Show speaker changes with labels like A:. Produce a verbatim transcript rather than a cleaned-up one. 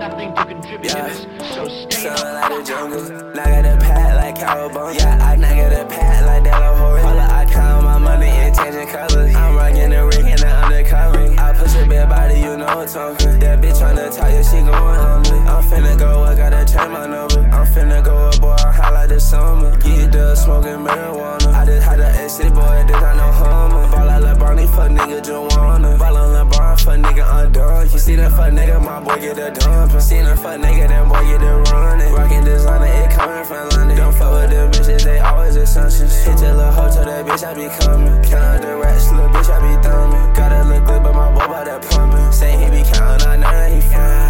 A: nothing to contribute
B: yeah.
A: to this, so stay the
B: Sound like the
A: fuck
B: jungle.
A: out.
B: Knock at the pad like cowabunga. Yeah, I knock at the pad like De La Hoya. Hold up, I count my money in changing colors. I'm rocking the ring and the undercover. I push a big body, you know what's talking. That bitch tryna talk, yeah, she going hungry. I'm finna go, I gotta change my number. I'm finna go up, boy, I hot like the summer. Get the smoking marijuana. I just had the exit, boy, this I know Hummer. Ball like LeBron, he fuck nigga Joanna. Ball on LeBron, fuck nigga undone. You see that fuck nigga, my boy get the dump. See that fuck nigga, that boy get the running. Rockin' designer, it coming from London. Don't fuck with them bitches, they always assumptions. Hit your little hoe, tell that bitch I be coming. Count out the racks, little bitch I be thumbing. Gotta look good, but my boy bout that pumping. Say he be counting, I know that he fine.